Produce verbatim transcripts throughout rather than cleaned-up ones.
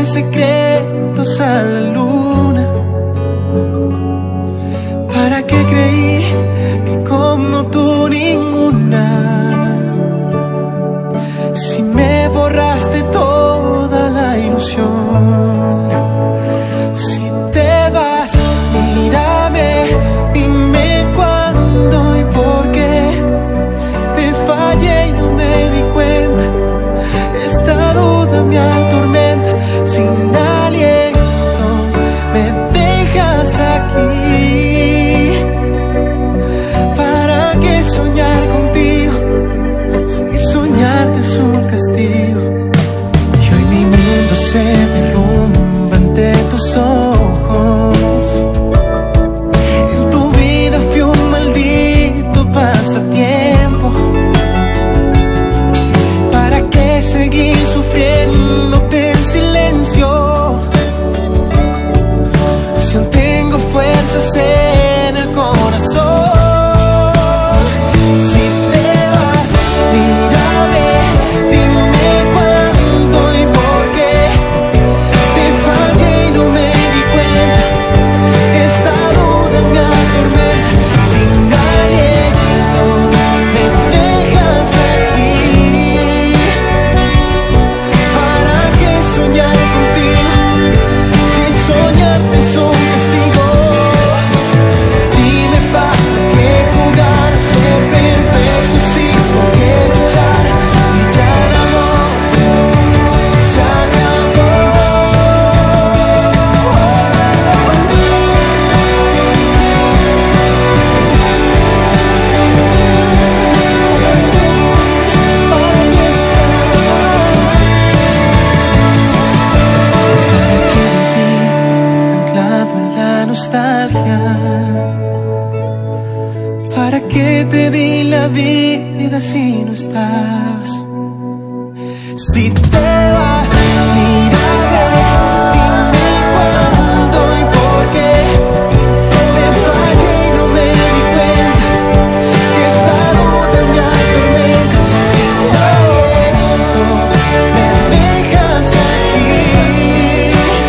mis secretos a la luna. ¿Para qué creí que como tú ninguna? Si me borraste toda la ilusión. Si te vas, mírame, dime cuándo y por qué te fallé y no me di cuenta. Esta duda me atormenta. Sin aliento me dejas aquí. ¿Para qué soñar contigo si soñarte es un castigo? Y hoy mi mundo se derrumba ante tus ojos. En tu vida fui un maldito pasatiempo. ¿Para qué seguir sufriéndote en silencio? Si aún tengo fuerzas en el corazón. Si te vas, mírame, dime cuándo y por qué te fallé y no me di cuenta. Esta duda me atormenta. Sin aliento me dejas aquí. ¿Para qué soñar contigo si soñarte es un castigo? Dime para qué jugar a ser perfecto sin por qué luchar. Si ya el amor se acabó. Anclado en la nostalgia. ¿Para qué te di la vida si no estás? Si te vas, mírame, dime cuándo y por qué te fallé y no me di cuenta. Esta duda me atormenta. Sin aliento me dejas aquí.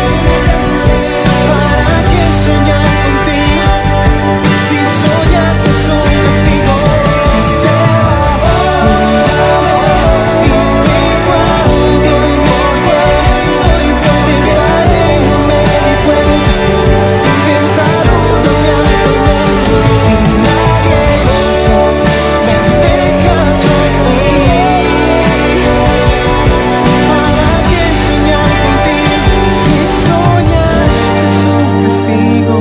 ¿Para qué soñar contigo si soñarte es un castigo? Si te vas, mírame, dime cuándo y por qué te fallé y no me di cuenta. Esta duda me atormenta. Sin aliento me dejas aquí. ¿Para qué soñar contigo si soñar es un castigo?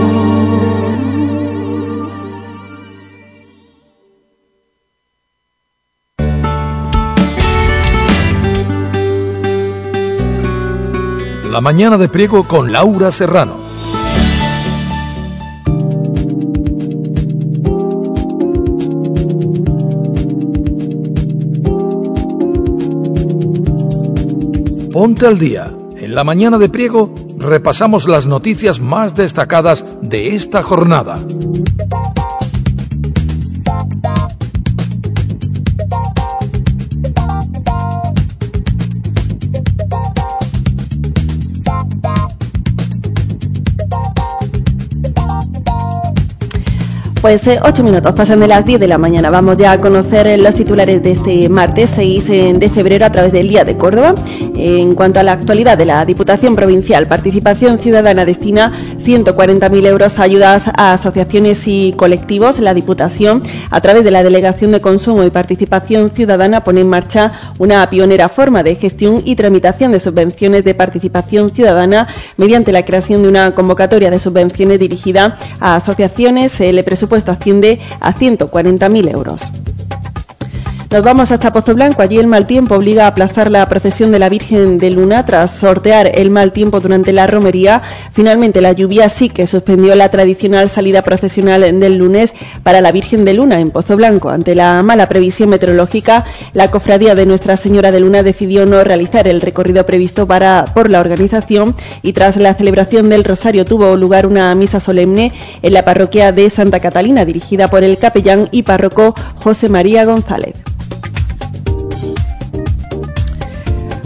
La mañana de Priego con Laura Serrano. Ponte al día. En la mañana de Priego repasamos las noticias más destacadas de esta jornada. Pues eh, ocho minutos pasan de las diez de la mañana. Vamos ya a conocer eh, los titulares de este martes seis de febrero a través del Día de Córdoba. Eh, en cuanto a la actualidad de la Diputación Provincial, Participación Ciudadana destina ciento cuarenta mil euros a ayudas a asociaciones y colectivos. La Diputación, a través de la Delegación de Consumo y Participación Ciudadana, pone en marcha una pionera forma de gestión y tramitación de subvenciones de participación ciudadana mediante la creación de una convocatoria de subvenciones dirigida a asociaciones. El presupuesto asciende a ciento cuarenta mil euros. Nos vamos hasta Pozoblanco. Allí el mal tiempo obliga a aplazar la procesión de la Virgen de Luna tras sortear el mal tiempo durante la romería. Finalmente la lluvia sí que suspendió la tradicional salida procesional del lunes para la Virgen de Luna en Pozoblanco. Ante la mala previsión meteorológica, la cofradía de Nuestra Señora de Luna decidió no realizar el recorrido previsto para, por la organización, y tras la celebración del Rosario tuvo lugar una misa solemne en la parroquia de Santa Catalina, dirigida por el capellán y párroco José María González.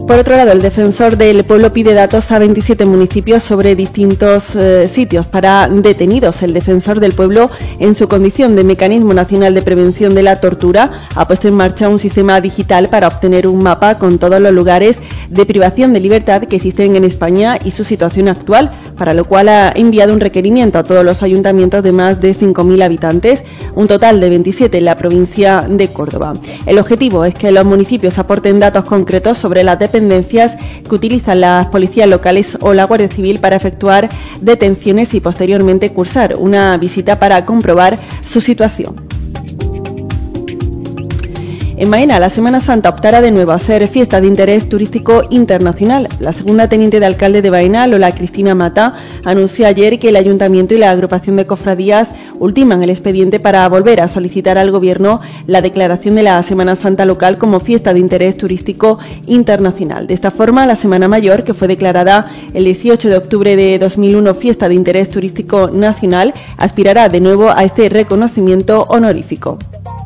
Por otro lado, el defensor del pueblo pide datos a veintisiete municipios sobre distintos eh, sitios para detenidos. El defensor del pueblo, en su condición de Mecanismo Nacional de Prevención de la Tortura, ha puesto en marcha un sistema digital para obtener un mapa con todos los lugares de privación de libertad que existen en España y su situación actual, para lo cual ha enviado un requerimiento a todos los ayuntamientos de más de cinco mil habitantes, un total de veintisiete en la provincia de Córdoba. El objetivo es que los municipios aporten datos concretos sobre las dependencias que utilizan las policías locales o la Guardia Civil para efectuar detenciones y posteriormente cursar una visita para comprobar su situación. En Baena, la Semana Santa optará de nuevo a ser fiesta de interés turístico internacional. La segunda teniente de alcalde de Baena, Lola Cristina Mata, anunció ayer que el Ayuntamiento y la agrupación de cofradías ultiman el expediente para volver a solicitar al Gobierno la declaración de la Semana Santa local como fiesta de interés turístico internacional. De esta forma, la Semana Mayor, que fue declarada el dieciocho de octubre de dos mil uno fiesta de interés turístico nacional, aspirará de nuevo a este reconocimiento honorífico.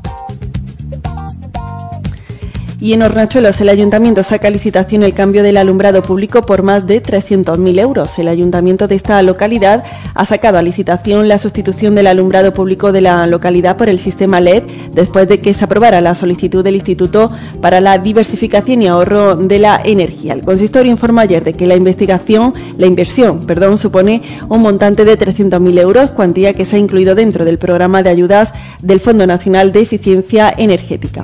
Y en Hornachuelos, el Ayuntamiento saca a licitación el cambio del alumbrado público por más de trescientos mil euros. El Ayuntamiento de esta localidad ha sacado a licitación la sustitución del alumbrado público de la localidad por el sistema L E D, después de que se aprobara la solicitud del Instituto para la Diversificación y Ahorro de la Energía. El consistorio informó ayer de que la investigación, la inversión, perdón, supone un montante de trescientos mil euros, cuantía que se ha incluido dentro del programa de ayudas del Fondo Nacional de Eficiencia Energética.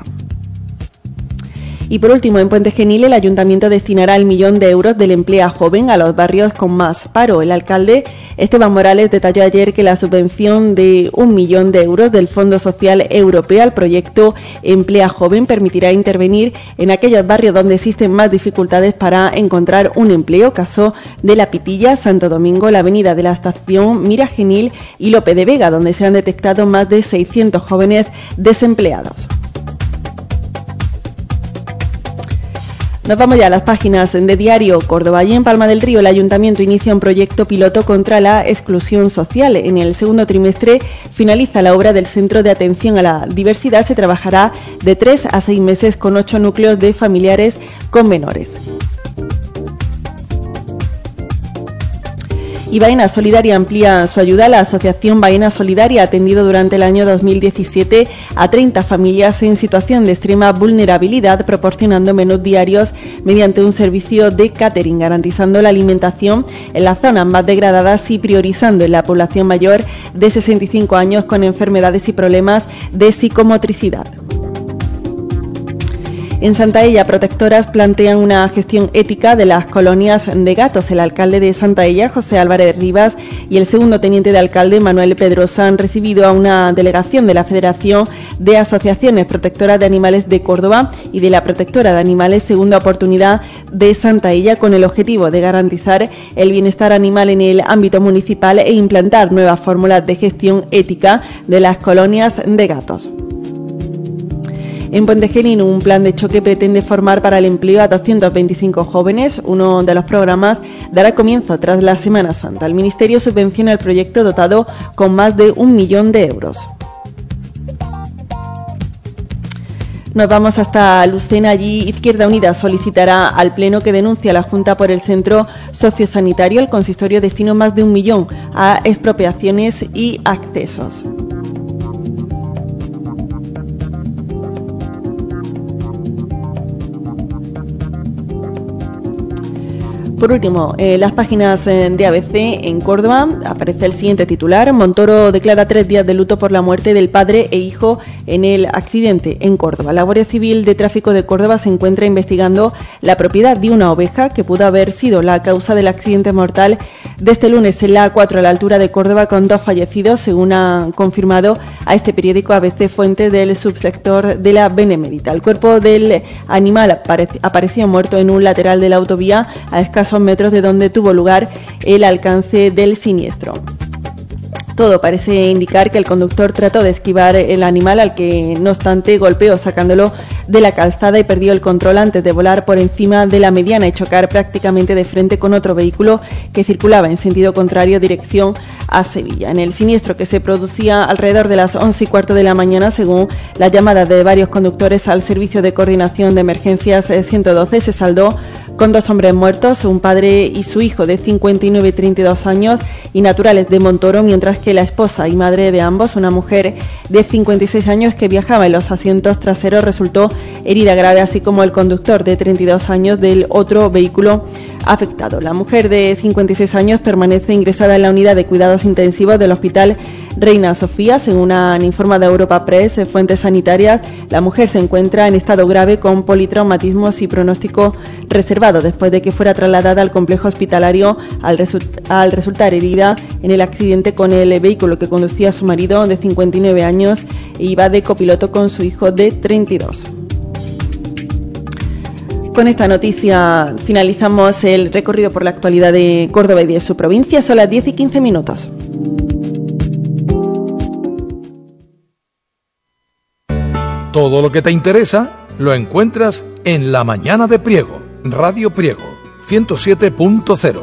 Y por último, en Puente Genil, el Ayuntamiento destinará el millón de euros del Emplea Joven a los barrios con más paro. El alcalde Esteban Morales detalló ayer que la subvención de un millón de euros del Fondo Social Europeo al proyecto Emplea Joven permitirá intervenir en aquellos barrios donde existen más dificultades para encontrar un empleo, caso de La Pitilla, Santo Domingo, la Avenida de la Estación, Mira Genil y Lope de Vega, donde se han detectado más de seiscientos jóvenes desempleados. Nos vamos ya a las páginas de Diario Córdoba. Allí en Palma del Río, el Ayuntamiento inicia un proyecto piloto contra la exclusión social. En el segundo trimestre finaliza la obra del Centro de Atención a la Diversidad. Se trabajará de tres a seis meses con ocho núcleos de familiares con menores. Y Baena Solidaria amplía su ayuda. La Asociación Baena Solidaria ha atendido durante el año dos mil diecisiete a treinta familias en situación de extrema vulnerabilidad, proporcionando menús diarios mediante un servicio de catering, garantizando la alimentación en las zonas más degradadas y priorizando en la población mayor de sesenta y cinco años con enfermedades y problemas de psicomotricidad. En Santaella, protectoras plantean una gestión ética de las colonias de gatos. El alcalde de Santaella, José Álvarez Rivas, y el segundo teniente de alcalde, Manuel Pedrosa, han recibido a una delegación de la Federación de Asociaciones Protectoras de Animales de Córdoba y de la Protectora de Animales Segunda Oportunidad de Santaella, con el objetivo de garantizar el bienestar animal en el ámbito municipal e implantar nuevas fórmulas de gestión ética de las colonias de gatos. En Puente Genil, un plan de choque pretende formar para el empleo a doscientos veinticinco jóvenes. Uno de los programas dará comienzo tras la Semana Santa. El Ministerio subvenciona el proyecto dotado con más de un millón de euros. Nos vamos hasta Lucena. Allí Izquierda Unida solicitará al Pleno que denuncie a la Junta por el centro sociosanitario. El consistorio destinó más de un millón a expropiaciones y accesos. Por último, eh, las páginas eh, de A B C en Córdoba aparece el siguiente titular: Montoro declara tres días de luto por la muerte del padre e hijo en el accidente en Córdoba. La Guardia Civil de Tráfico de Córdoba se encuentra investigando la propiedad de una oveja que pudo haber sido la causa del accidente mortal de este lunes en la A cuatro a la altura de Córdoba, con dos fallecidos, según ha confirmado a este periódico A B C fuente del subsector de la Benemérita. El cuerpo del animal apareció muerto en un lateral de la autovía a escasos metros de donde tuvo lugar el alcance del siniestro. Todo parece indicar que el conductor trató de esquivar el animal, al que no obstante golpeó sacándolo de la calzada y perdió el control antes de volar por encima de la mediana y chocar prácticamente de frente con otro vehículo que circulaba en sentido contrario dirección a Sevilla. En el siniestro, que se producía alrededor de las once y cuarto de la mañana, según las llamadas de varios conductores al servicio de coordinación de emergencias ciento doce, se saldó con dos hombres muertos, un padre y su hijo de cincuenta y nueve y treinta y dos años y naturales de Montoro, mientras que la esposa y madre de ambos, una mujer de cincuenta y seis años que viajaba en los asientos traseros, resultó herida grave, así como el conductor de treinta y dos años del otro vehículo afectado. La mujer de cincuenta y seis años permanece ingresada en la unidad de cuidados intensivos del Hospital Reina Sofía. Según han informado Europa Press, fuentes sanitarias, la mujer se encuentra en estado grave con politraumatismos y pronóstico reservado después de que fuera trasladada al complejo hospitalario al, resu- al resultar herida en el accidente con el vehículo que conducía a su marido de cincuenta y nueve años e iba de copiloto con su hijo de treinta y dos. Con esta noticia finalizamos el recorrido por la actualidad de Córdoba y de su provincia. Son las diez y quince minutos. Todo lo que te interesa lo encuentras en La Mañana de Priego, Radio Priego, ciento siete punto cero.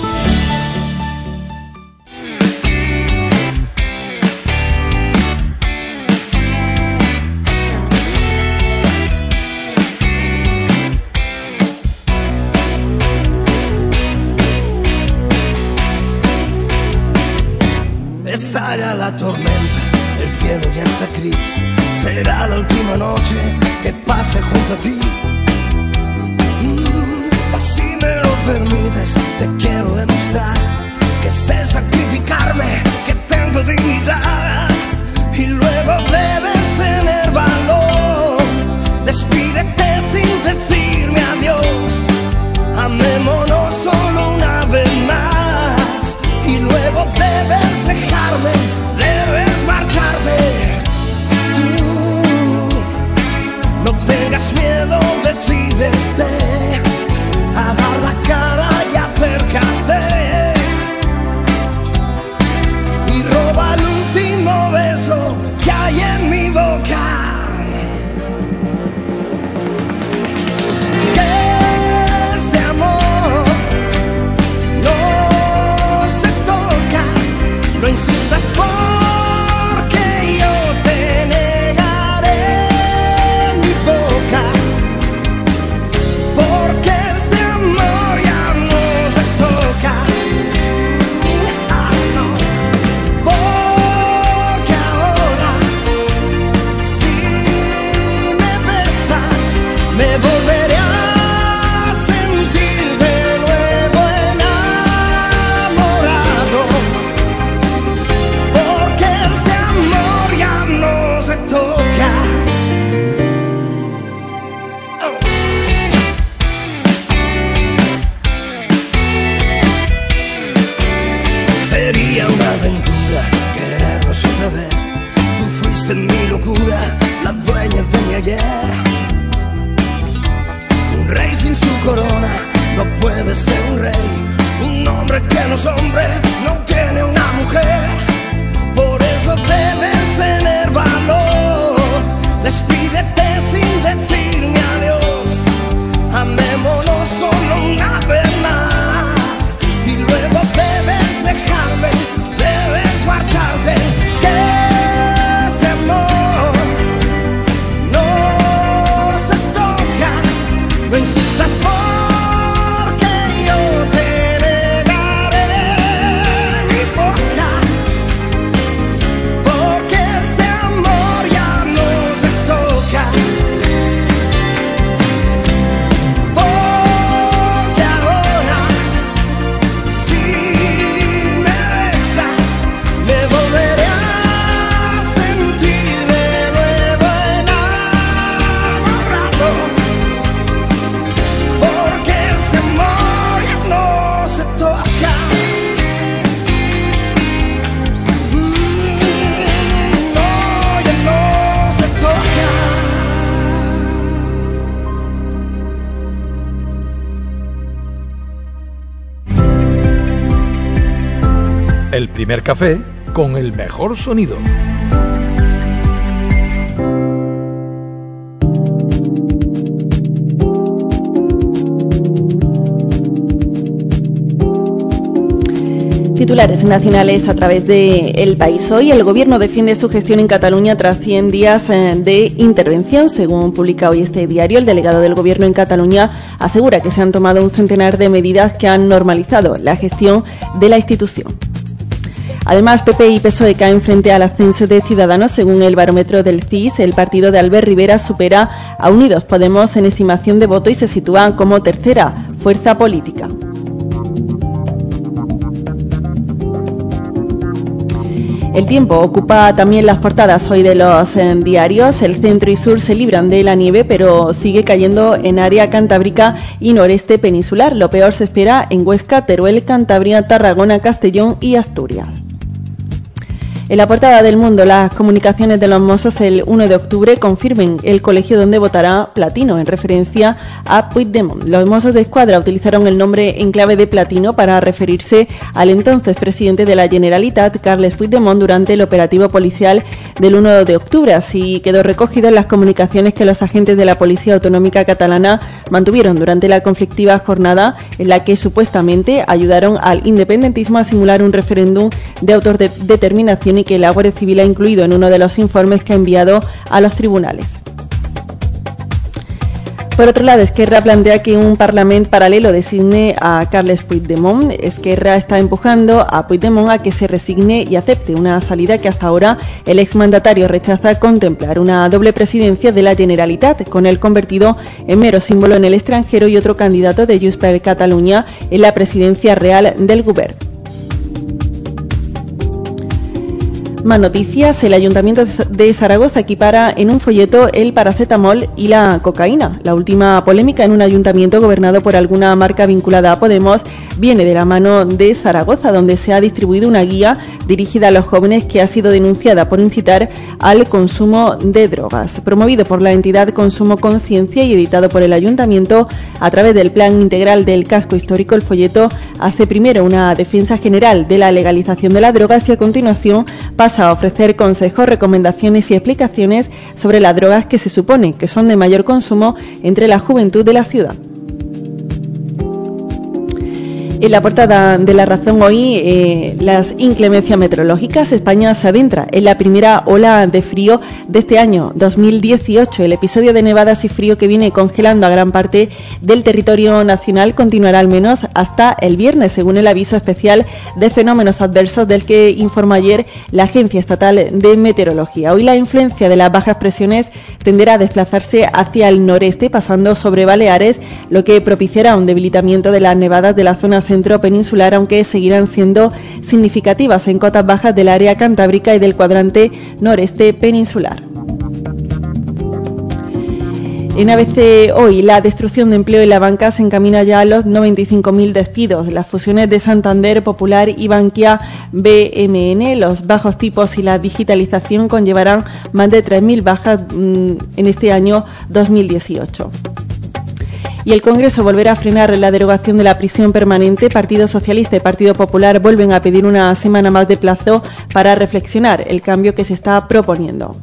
Estalla la tormenta, el cielo ya está gris. Será la última noche que pase junto a ti. Mm, si me lo permites, te quiero demostrar que sé sacrificarme, que tengo dignidad. Y luego debes tener valor. Despídete sin decirme adiós. Amémonos solo una vez más. Y luego debes dejarme, debes marcharte. No tengas miedo, decídete a dar la cara y acércate y roba el último beso que hay en mi boca. Que este amor no se toca, no insistas porque yo te negaré. Porque este amor ya no se toca. Ah, no. Porque ahora si me besas me volveré a sentir de nuevo enamorado. Porque este amor ya no se toca. Sería una aventura querernos otra vez. Tú fuiste mi locura, la dueña de mi ayer. Un rey sin su corona no puede ser un rey. Un hombre que no es hombre no tiene una mujer. Por eso debes tener valor. Despídete sin decirme adiós. Amémonos solo una vez más. Y luego debes dejarme, debes marcharte. Que este amor no se toca. No insistas porque yo te negaré mi boca. Porque este amor ya no se toca. Porque ahora si me besas me volveré a sentir de nuevo enamorado. Porque este amor ya no se toca. Mm, no, ya no se toca. El primer café con el mejor sonido. titulares nacionales a través de El País. Hoy el Gobierno defiende su gestión en Cataluña tras cien días de intervención. Según publica hoy este diario, el delegado del Gobierno en Cataluña asegura que se han tomado un centenar de medidas que han normalizado la gestión de la institución. Además, P P y P S O E caen frente al ascenso de Ciudadanos. Según el barómetro del C I S, el partido de Albert Rivera supera a Unidos Podemos en estimación de voto y se sitúa como tercera fuerza política. El tiempo ocupa también las portadas hoy de los eh, diarios. El centro y sur se libran de la nieve, pero sigue cayendo en área cantábrica y noreste peninsular. Lo peor se espera en Huesca, Teruel, Cantabria, Tarragona, Castellón y Asturias. En la portada del Mundo, las comunicaciones de los Mossos el uno de octubre confirmen el colegio donde votará Platino, en referencia a Puigdemont. Los Mossos de Escuadra utilizaron el nombre en clave de Platino para referirse al entonces presidente de la Generalitat, Carles Puigdemont, durante el operativo policial del uno de octubre. Así quedó recogido en las comunicaciones que los agentes de la Policía Autonómica Catalana mantuvieron durante la conflictiva jornada en la que supuestamente ayudaron al independentismo a simular un referéndum de autodeterminación y que la Guardia Civil ha incluido en uno de los informes que ha enviado a los tribunales. Por otro lado, Esquerra plantea que un Parlamento paralelo designe a Carles Puigdemont. Esquerra está empujando a Puigdemont a que se resigne y acepte una salida que hasta ahora el exmandatario rechaza contemplar, una doble presidencia de la Generalitat, con él convertido en mero símbolo en el extranjero y otro candidato de Junts per Catalunya en la presidencia real del Govern. Más noticias. El Ayuntamiento de Zaragoza equipara en un folleto el paracetamol y la cocaína. La última polémica en un ayuntamiento gobernado por alguna marca vinculada a Podemos viene de la mano de Zaragoza, donde se ha distribuido una guía dirigida a los jóvenes que ha sido denunciada por incitar al consumo de drogas. Promovido por la entidad Consumo Conciencia y editado por el ayuntamiento a través del Plan Integral del Casco Histórico, el folleto hace primero una defensa general de la legalización de las drogas y a continuación pasa a ofrecer consejos, recomendaciones y explicaciones sobre las drogas que se supone que son de mayor consumo entre la juventud de la ciudad. En la portada de La Razón hoy, eh, las inclemencias meteorológicas. España se adentra en la primera ola de frío de este año dos mil dieciocho. El episodio de nevadas y frío que viene congelando a gran parte del territorio nacional continuará al menos hasta el viernes, según el aviso especial de fenómenos adversos del que informó ayer la Agencia Estatal de Meteorología. Hoy la influencia de las bajas presiones tenderá a desplazarse hacia el noreste, pasando sobre Baleares, lo que propiciará un debilitamiento de las nevadas de la zona centro peninsular, aunque seguirán siendo significativas en cotas bajas del área cantábrica y del cuadrante noreste peninsular. En A B C hoy, la destrucción de empleo en la banca se encamina ya a los noventa y cinco mil despidos. Las fusiones de Santander, Popular y Bankia B M N, los bajos tipos y la digitalización conllevarán más de tres mil bajas mmm, en este año dos mil dieciocho. Y el Congreso volverá a frenar la derogación de la prisión permanente. Partido Socialista y Partido Popular vuelven a pedir una semana más de plazo para reflexionar el cambio que se está proponiendo.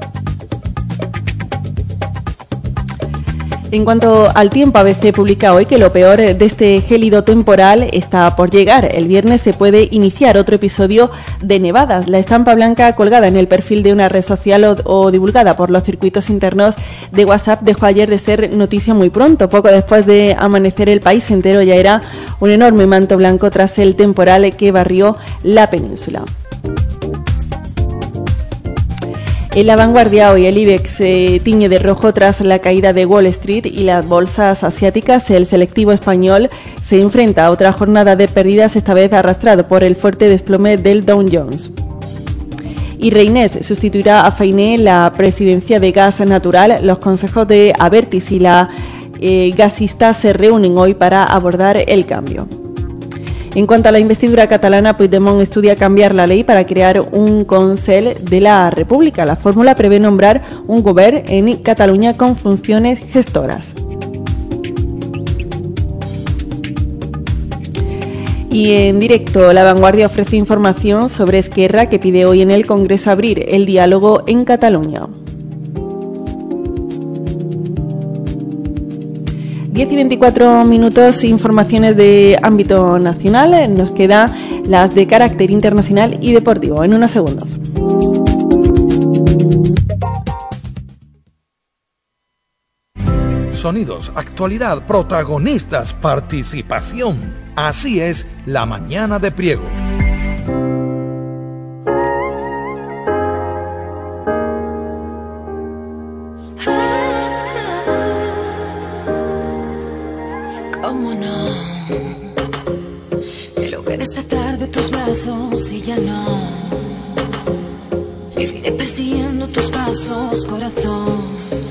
En cuanto al tiempo, A B C publica hoy que lo peor de este gélido temporal está por llegar. El viernes se puede iniciar otro episodio de nevadas. La estampa blanca colgada en el perfil de una red social o, o divulgada por los circuitos internos de WhatsApp dejó ayer de ser noticia muy pronto. Poco después de amanecer, el país entero ya era un enorme manto blanco tras el temporal que barrió la península. En La Vanguardia hoy el IBEX se tiñe de rojo tras la caída de Wall Street y las bolsas asiáticas. El selectivo español se enfrenta a otra jornada de pérdidas, esta vez arrastrado por el fuerte desplome del Dow Jones. Y Reinés sustituirá a Fainé en la presidencia de Gas Natural. Los consejos de Abertis y la eh, gasista se reúnen hoy para abordar el cambio. En cuanto a la investidura catalana, Puigdemont estudia cambiar la ley para crear un Consell de la República. La fórmula prevé nombrar un govern en Cataluña con funciones gestoras. Y en directo, La Vanguardia ofrece información sobre Esquerra, que pide hoy en el Congreso abrir el diálogo en Cataluña. diez y veinticuatro minutos, informaciones de ámbito nacional. Nos queda las de carácter internacional y deportivo. En unos segundos. Sonidos, actualidad, protagonistas, participación. Así es La Mañana de Priego. ¿Cómo no? Quiero ver esa tarde tus brazos y ya no. Viviré persiguiendo tus pasos, corazón.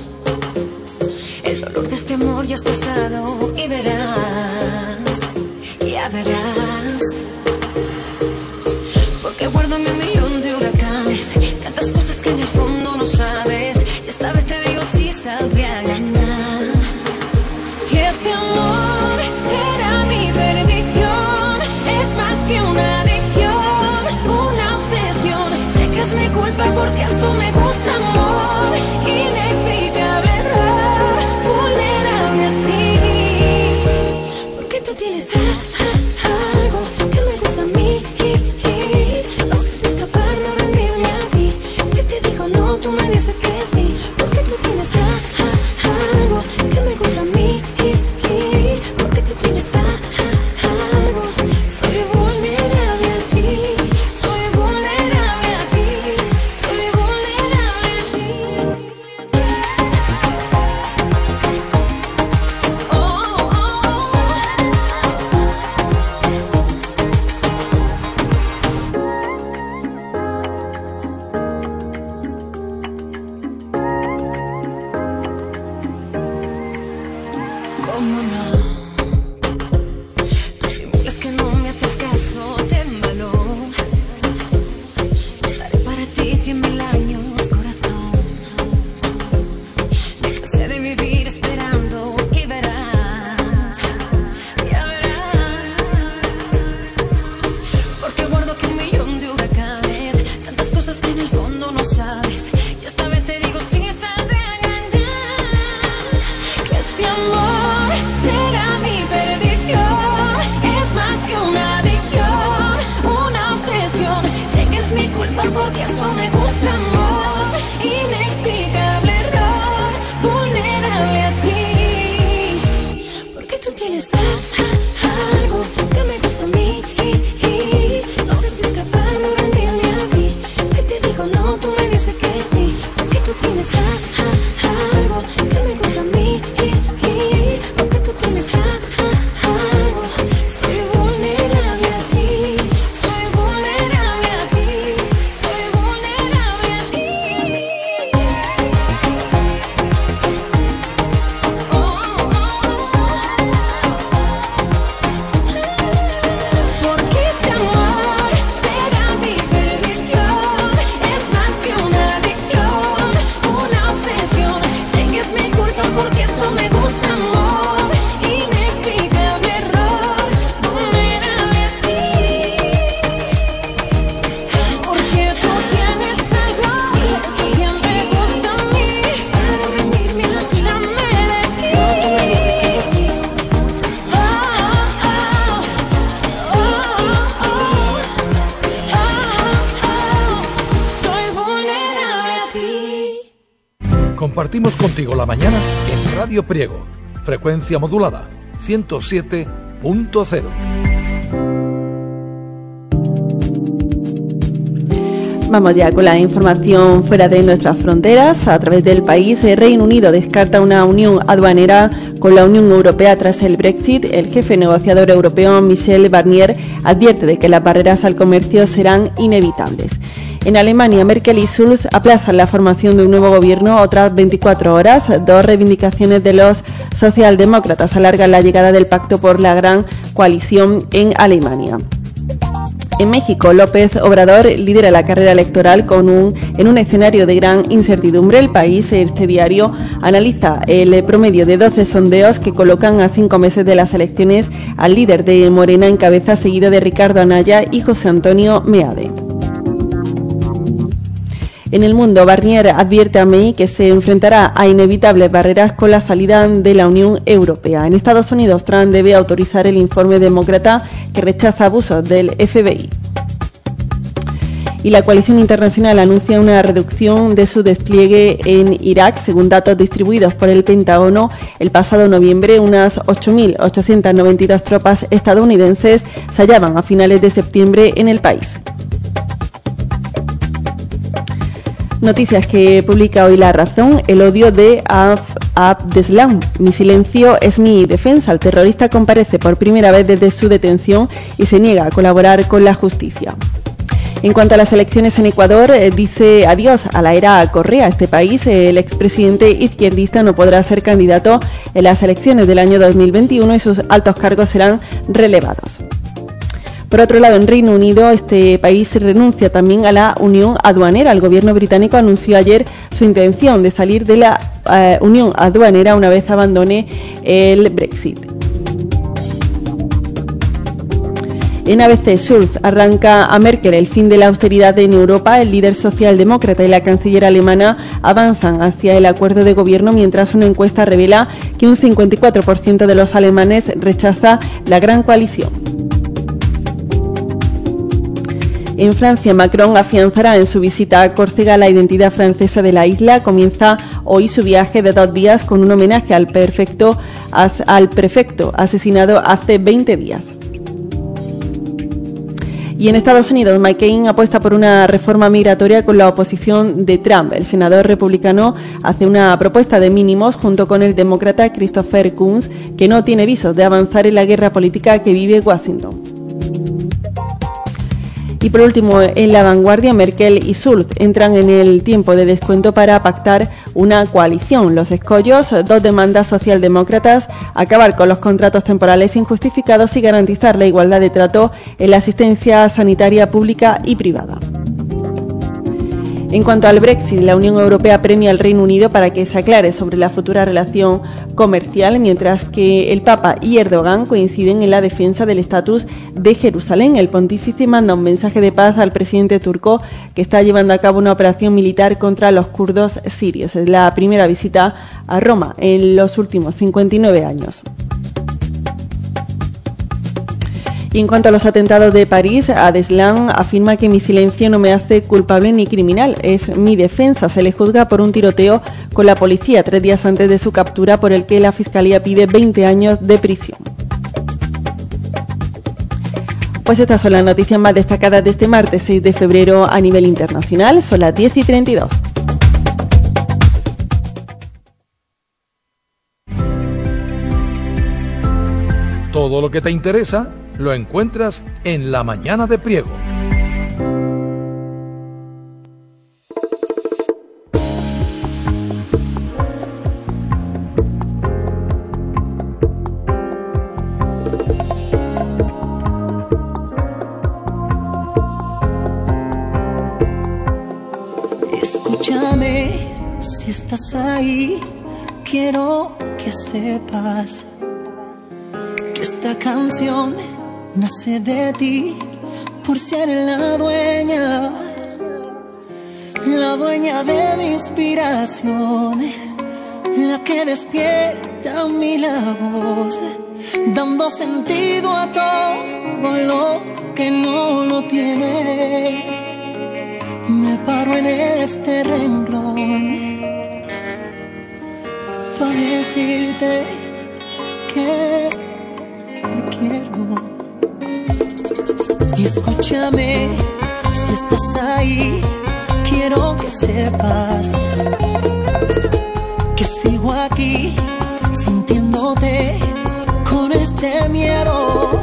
El dolor de este amor ya has pasado y verás, ya verás. Porque guardo mi millón de huracanes, tantas cosas que en el fondo no sabes. Y esta vez te digo si saldré a ganar. Y este amor será mi perdición, es más que una adicción, una obsesión. Sé que es mi culpa porque esto me gusta, amor, inexplicable error, vulnerable a ti. Porque tú tienes a, a, algo que me gusta a mí. No sé si escapar, no rendirme a ti. Si te digo no, tú me dices que sí. Porque tú tienes a, a, algo que me gusta a mí. Porque tú tienes a, a, algo. Soy vulnerable a ti. Soy vulnerable a ti. Soy vulnerable a ti. Oh, oh, oh. ¿Cómo no? Tú simulas que no me haces caso, ten valor. Estaré para ti cien mil años, corazón. Me cansé de vivir esperando y verás, ya verás. Porque guardo aquí un millón de huracanes, tantas cosas que en el fondo no sabes. Y esta vez te digo si saldré a ganar. Que este amor será mi perdición, es más que una adicción, una obsesión. Sé que es mi culpa porque esto me gusta, amor, inexplicable error, vulnerable a ti. Porque tú tienes a, a, algo que me gusta a mí. No sé si escapar, no rendirme a ti. Si te digo no, tú me dices que sí. Porque tú tienes a, a, algo que me gusta a mí. Porque tú tienes a, a, algo. Soy vulnerable a ti. Soy vulnerable a ti. Soy vulnerable a ti. Oh, oh, oh. Porque este amor será mi perdición, es más que una adicción, una obsesión. Sé que es mi culpa porque esto me gusta, amor, inexplicable error, vulnerable a ti. Porque tú tienes algo que me gusta a mí, para rendirme a ti, dame de ti. Oh, oh, oh, oh, oh, oh. Soy vulnerable a ti. Compartimos contigo la mañana en Radio Priego, frecuencia modulada ciento siete punto cero. Vamos ya con la información fuera de nuestras fronteras. A través del país, el Reino Unido descarta una unión aduanera con la Unión Europea tras el Brexit. El jefe negociador europeo, Michel Barnier, advierte de que las barreras al comercio serán inevitables. En Alemania, Merkel y Schulz aplazan la formación de un nuevo gobierno otras veinticuatro horas. Dos reivindicaciones de los socialdemócratas alargan la llegada del pacto por la gran coalición en Alemania. En México, López Obrador lidera la carrera electoral con un, en un escenario de gran incertidumbre. El País, este diario, analiza el promedio de doce sondeos que colocan a cinco meses de las elecciones al líder de Morena en cabeza, seguido de Ricardo Anaya y José Antonio Meade. En el mundo, Barnier advierte a May que se enfrentará a inevitables barreras con la salida de la Unión Europea. En Estados Unidos, Trump debe autorizar el informe demócrata que rechaza abusos del F B I. Y la coalición internacional anuncia una reducción de su despliegue en Irak. Según datos distribuidos por el Pentágono, el pasado noviembre unas ocho mil ochocientas noventa y dos tropas estadounidenses se hallaban a finales de septiembre en el país. Noticias que publica hoy La Razón. El odio de Abdeslam. Mi silencio es mi defensa. El terrorista comparece por primera vez desde su detención y se niega a colaborar con la justicia. En cuanto a las elecciones en Ecuador, eh, dice adiós a la era Correa. Este país, eh, el expresidente izquierdista no podrá ser candidato en las elecciones del año dos mil veintiuno y sus altos cargos serán relevados. Por otro lado, en Reino Unido, este país renuncia también a la Unión Aduanera. El gobierno británico anunció ayer su intención de salir de la eh, Unión Aduanera una vez abandone el Brexit. En A B C, Schulz arranca a Merkel el fin de la austeridad en Europa. El líder socialdemócrata y la canciller alemana avanzan hacia el acuerdo de gobierno, mientras una encuesta revela que un cincuenta y cuatro por ciento de los alemanes rechaza la gran coalición. En Francia, Macron afianzará en su visita a Córcega la identidad francesa de la isla. Comienza hoy su viaje de dos días con un homenaje al, perfecto, al prefecto asesinado hace veinte días. Y en Estados Unidos, McCain apuesta por una reforma migratoria con la oposición de Trump. El senador republicano hace una propuesta de mínimos junto con el demócrata Christopher Coons, que no tiene visos de avanzar en la guerra política que vive Washington. Y por último, en La Vanguardia, Merkel y Schulz entran en el tiempo de descuento para pactar una coalición. Los escollos, dos demandas socialdemócratas, acabar con los contratos temporales injustificados y garantizar la igualdad de trato en la asistencia sanitaria pública y privada. En cuanto al Brexit, la Unión Europea premia al Reino Unido para que se aclare sobre la futura relación comercial, mientras que el Papa y Erdogan coinciden en la defensa del estatus de Jerusalén. El pontífice manda un mensaje de paz al presidente turco, que está llevando a cabo una operación militar contra los kurdos sirios. Es la primera visita a Roma en los últimos cincuenta y nueve años. Y en cuanto a los atentados de París, Abdeslam afirma que mi silencio no me hace culpable ni criminal, es mi defensa. Se le juzga por un tiroteo con la policía tres días antes de su captura, por el que la Fiscalía pide veinte años de prisión. Pues estas son las noticias más destacadas de este martes seis de febrero a nivel internacional. Son las diez y treinta y dos. Todo lo que te interesa lo encuentras en La Mañana de Priego. Escúchame, si estás ahí, quiero que sepas que esta canción nace de ti, por ser la dueña, la dueña de mi inspiración, la que despierta mi la voz, dando sentido a todo lo que no lo tiene. Me paro en este renglón para decirte que te quiero. Y escúchame, si estás ahí, quiero que sepas que sigo aquí, sintiéndote con este miedo.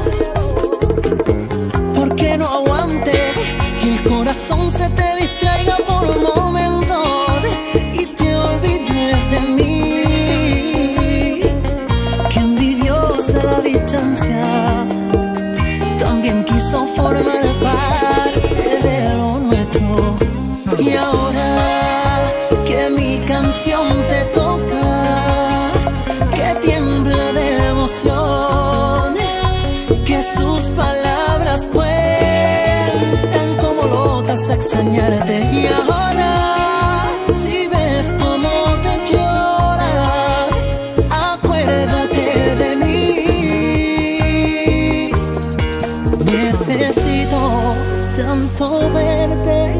Porque no aguantes y el corazón se te distraiga por momentos y te olvides de mí. Que envidiosa la distancia también quiso formar parte de lo nuestro. Y ahora que mi canción te toca, que tiembla de emoción, que sus palabras cuentan como locas a extrañarte. Y ahora tanto verte.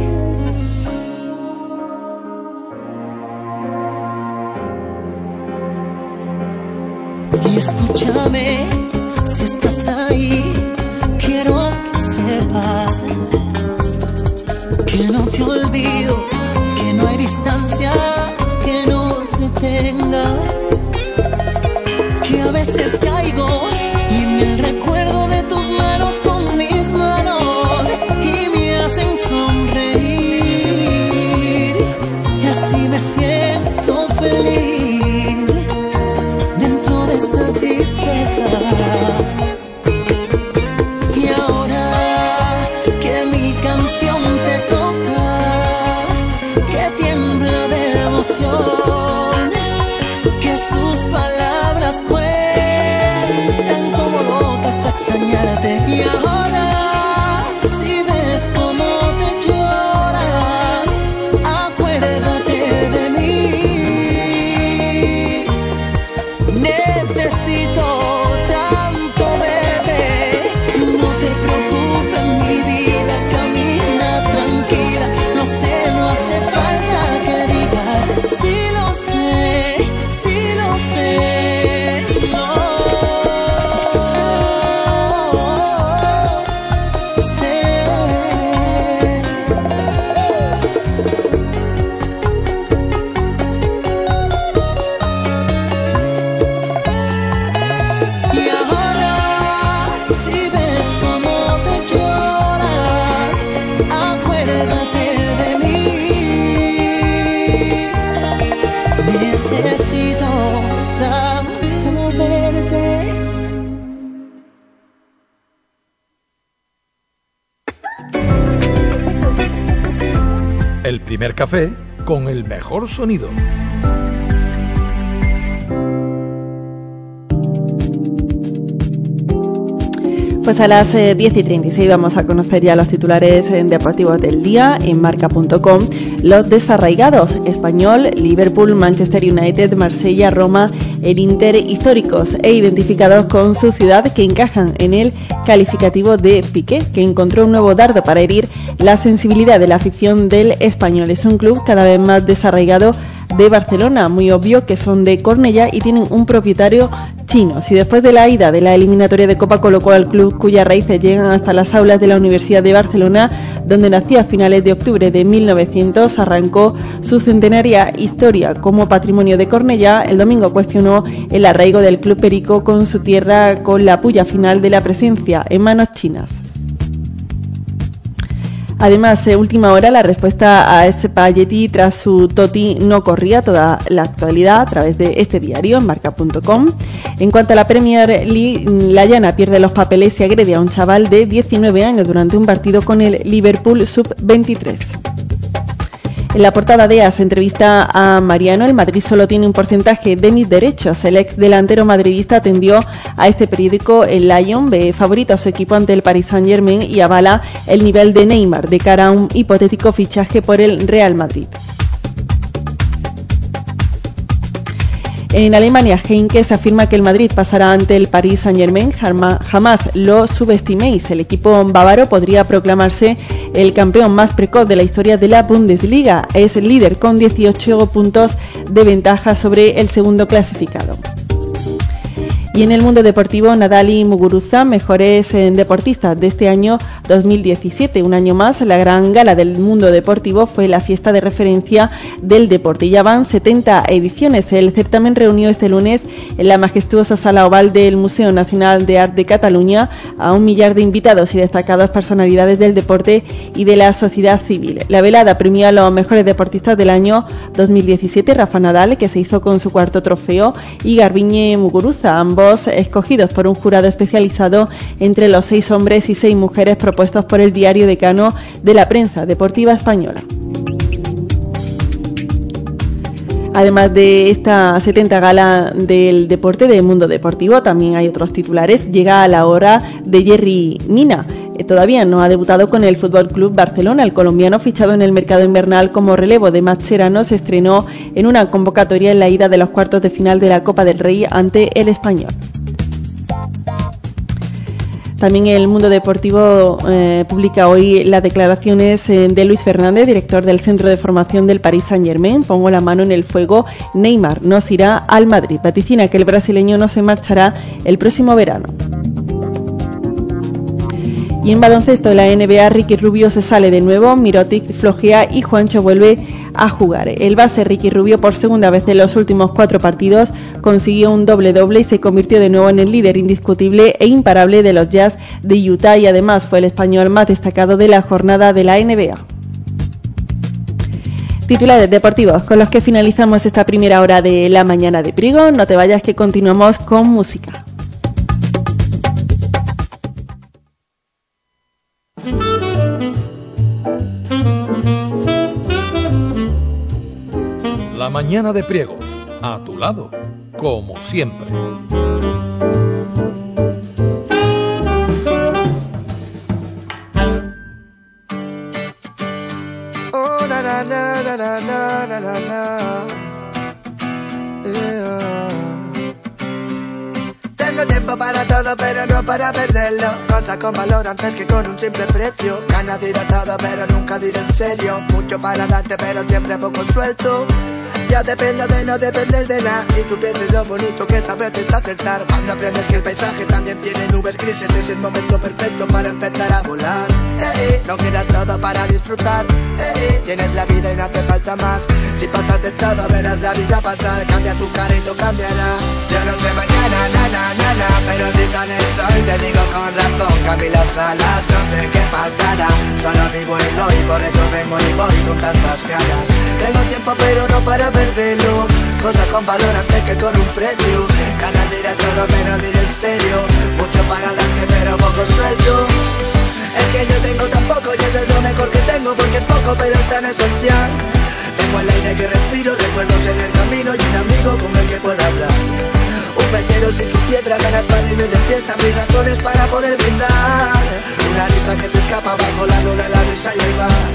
Y escúchame, si estás ahí, quiero que sepas que no te olvido, que no hay distancia que nos detenga, que a veces caigo y en el recuerdo de tus manos con mis manos y me hacen sonreír y así me siento feliz dentro de esta tristeza. Y ahora que mi canción te toca, que tiembla de emoción, que sus palabras cuentan como locas a extrañarte. Y ahora si ves cómo te lloran, acuérdate de mí. Necesito tanto verte, no te preocupes mi vida, camina tranquila, no sé, no hace falta que digas, sí lo sé, sí lo sé, no sé. Y ahora si ves cómo te lloran, acuérdate de mí. Necesito tanto verte. El primer café con el mejor sonido. Pues a las eh, diez y treinta y seis vamos a conocer ya los titulares eh, deportivos del día en marca punto com. Los desarraigados: Español, Liverpool, Manchester United, Marsella, Roma, el Inter, históricos e identificados con su ciudad, que encajan en el calificativo de Piqué, que encontró un nuevo dardo para herir la sensibilidad de la afición del Español. Es un club cada vez más desarraigado de Barcelona, muy obvio que son de Cornellá y tienen un propietario chino. Si después de la ida de la eliminatoria de Copa colocó al club cuyas raíces llegan hasta las aulas de la Universidad de Barcelona, donde nació a finales de octubre de mil novecientos, arrancó su centenaria historia como patrimonio de Cornellá, el domingo cuestionó el arraigo del club perico con su tierra, con la puya final de la presencia en manos chinas. Además, eh, última hora, la respuesta a Spalletti tras su Totti no corría, toda la actualidad a través de este diario en marca punto com. En cuanto a la Premier League, la llana pierde los papeles y agrede a un chaval de diecinueve años durante un partido con el Liverpool sub veintitrés. En la portada de A se entrevista a Mariano. El Madrid solo tiene un porcentaje de mis derechos. El ex delantero madridista atendió a este periódico. El Lyon ve favorito a su equipo ante el Paris Saint-Germain y avala el nivel de Neymar de cara a un hipotético fichaje por el Real Madrid. En Alemania, Heinkes afirma que el Madrid pasará ante el Paris Saint-Germain. Jamás lo subestiméis. El equipo bávaro podría proclamarse el campeón más precoz de la historia de la Bundesliga. Es el líder con dieciocho puntos de ventaja sobre el segundo clasificado. Y en el mundo deportivo, Nadal y Muguruza, mejores eh, deportistas de este año dos mil diecisiete. Un año más, la gran gala del mundo deportivo fue la fiesta de referencia del deporte. Ya van setenta ediciones. El certamen reunió este lunes en la majestuosa sala oval del Museo Nacional de Arte de Cataluña a un millar de invitados y destacadas personalidades del deporte y de la sociedad civil. La velada premió a los mejores deportistas del año dos mil diecisiete, Rafa Nadal, que se hizo con su cuarto trofeo, y Garbiñe Muguruza, ambos escogidos por un jurado especializado entre los seis hombres y seis mujeres propuestos por el diario decano de la prensa deportiva española. Además de esta setenta gala del deporte del mundo deportivo, también hay otros titulares. Llega a la hora de Yerry Mina. Eh, todavía no ha debutado con el Fútbol Club Barcelona. El colombiano, fichado en el mercado invernal como relevo de Mascherano, se estrenó en una convocatoria en la ida de los cuartos de final de la Copa del Rey ante el Español. También el Mundo Deportivo eh, publica hoy las declaraciones eh, de Luis Fernández, director del Centro de Formación del Paris Saint-Germain. Pongo la mano en el fuego, Neymar nos irá al Madrid. Vaticina que el brasileño no se marchará el próximo verano. Y en baloncesto de la N B A, Ricky Rubio se sale de nuevo, Mirotic flojea y Juancho vuelve a jugar. El base Ricky Rubio, por segunda vez en los últimos cuatro partidos, consiguió un doble-doble y se convirtió de nuevo en el líder indiscutible e imparable de los Jazz de Utah, y además fue el español más destacado de la jornada de la N B A. Titulares deportivos con los que finalizamos esta primera hora de la mañana de Priego. No te vayas, que continuamos con música. La mañana de Priego, a tu lado, como siempre. Oh, na na na na na na na na na. Yeah. Tengo tiempo para todo, pero no para perderlo. Cosas con valor antes que con un simple precio. Ganas de ir a todo, pero nunca de ir en serio. Mucho para darte, pero siempre poco suelto. Ya depende de no depender de nada. Si supieses lo bonito que es saberte acertar. Cuando aprendes que el paisaje también tiene nubes grises, es el momento perfecto para empezar a volar. Eh, no quieras todo para disfrutar. Eh, tienes la vida y no hace falta más. Si pasas de todo verás la vida pasar. Cambia tu cara y lo cambiará. Yo no sé mañana, na, na, na, na, pero si sale el sol te digo con razón. Cambié las alas, no sé qué pasará. Solo vivo el hoy, por eso vengo y voy con tantas ganas. Tengo tiempo pero no para perderlo. Cosas con valor antes que con un precio. Ganas de ir a todo pero de ir en serio. Mucho para darte pero poco suelto. Es que yo tengo tan poco y eso es lo mejor que tengo, porque es poco pero es tan esencial. Tengo el aire que respiro, recuerdos en el camino y un amigo con el que puedo hablar. Un mechero sin su piedra, ganas para irme de fiesta, mis razones para poder brindar. Una risa que se escapa bajo la luna, la risa y el bar.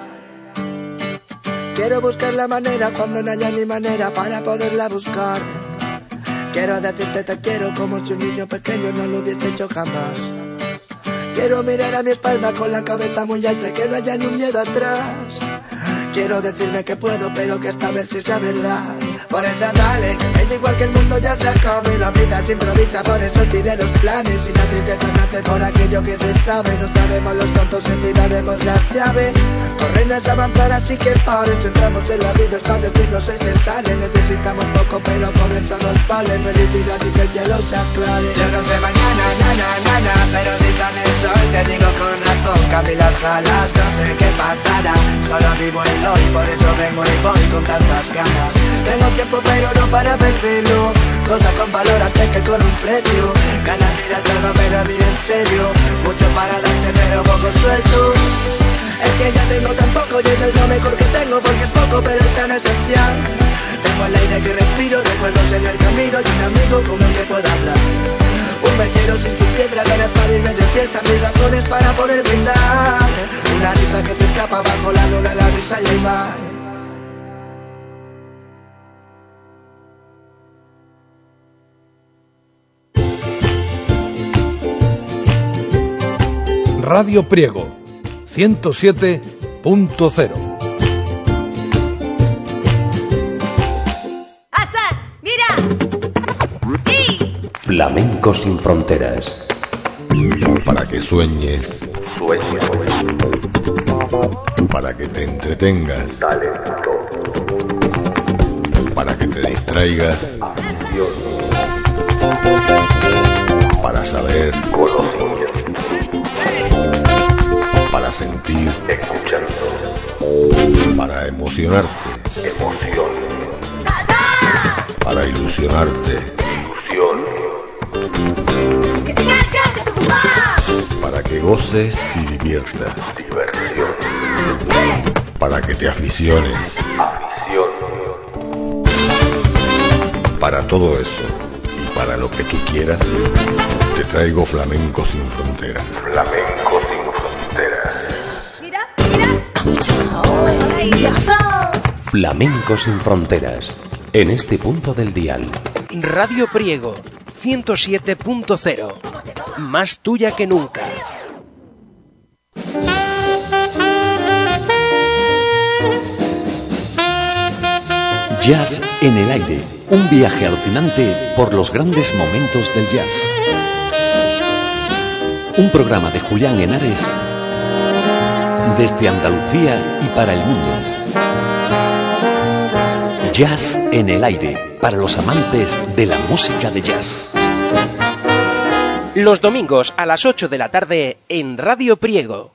Quiero buscar la manera cuando no haya ni manera para poderla buscar. Quiero decirte te quiero como si un niño pequeño no lo hubiese hecho jamás. Quiero mirar a mi espalda con la cabeza muy alta y que no haya ni un miedo atrás. Quiero decirme que puedo, pero que esta vez sí sea verdad. Por eso dale, que me da igual que el mundo ya se acabe. La vida se improvisa, por eso tiré los planes. Y la tristeza nace por aquello que se sabe. Nos haremos los tontos y tiraremos las llaves. Correr no es avanzar, así que paren. Entramos en la vida, es para decirnos si se sale. Necesitamos poco, pero con eso nos vale. Felicidad y que el cielo se aclare. Yo no sé mañana, na, na, na, na, pero si sale el sol te digo con razón. Cambié las alas, no sé qué pasará. Solo vivo el hoy, por eso vengo y voy con tantas ganas. Tengo tiempo pero no para perderlo. Cosas con valor antes que con un precio. Ganas de ir a todo pero de ir en serio. Mucho para darte pero poco suelto. Es que ya tengo tan poco y eso es lo mejor que tengo, porque es poco pero es tan esencial. Tengo el aire que respiro, recuerdos en el camino y un amigo con el que puedo hablar. Un mechero sin su piedra, ganas para irme de fiesta, mis razones para poder brindar. Una risa que se escapa bajo la luna, la risa y el mar. Radio Priego, ciento siete punto cero. ¡Hasta! ¡Mira! ¡Y! Flamenco sin fronteras. Para que sueñes, Sueña. para que te entretengas, Talento. para que te distraigas, Afición. para saber, Conocimiento. para sentir, Escuchando. para emocionarte, Emoción. para ilusionarte, Ilusión. para que goces y diviertas, Diversión. para que te aficiones. Afición. Para todo eso y para lo que tú quieras, te traigo Flamenco sin fronteras. Flamenco sin fronteras. Mira, mira. Flamenco sin fronteras. En este punto del dial. Radio Priego, ciento siete punto cero. más tuya que nunca. Jazz en el aire, un viaje alucinante por los grandes momentos del jazz. Un programa de Julián Henares desde Andalucía y para el mundo. Jazz en el aire, para los amantes de la música de jazz. Los domingos a las ocho de la tarde en Radio Priego.